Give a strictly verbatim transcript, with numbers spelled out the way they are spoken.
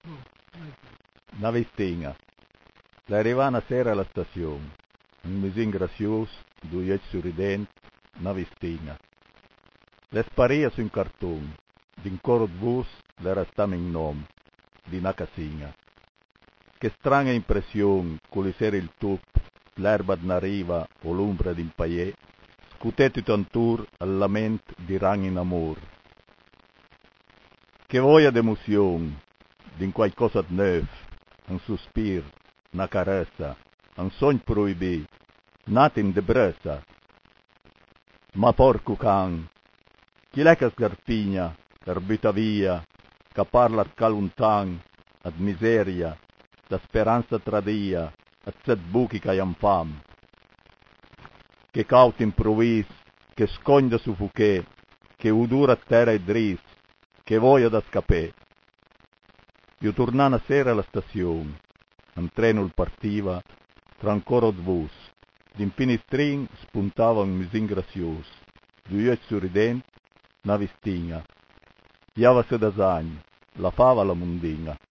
Una vestinga. L'arrivà una sera alla stazione. Un musin grazios, due occhi sorridenti, una vestinga. Le sparia su un cartone. Din coro di bus le restava in nome, di una casinga. Che strana impressione, colisera il tup, l'erba d'una riva o l'ombra d'un paese, scutetti tantur al lamento di ragni in amor. Che voglia d'emozione, din qualcosa di neuf, un sospiro, una carezza, un sogno proibito, nato in debrezza. Ma porco can, chi è che sgarpigna, che arbita via, che parla ad caluntan, ad miseria, da speranza tradia, a zet buchi che han fam. Che cauto improvviso, che sconda su fuché, che udura terra e dris, che voglia da scapè. Io tornai una sera alla stazione, un treno partiva, tra un coro di bus, din finestrin spuntava un musin grazioso, due occhi sorridenti, una vestinga. Iava se da sagno, la fava la mundinga.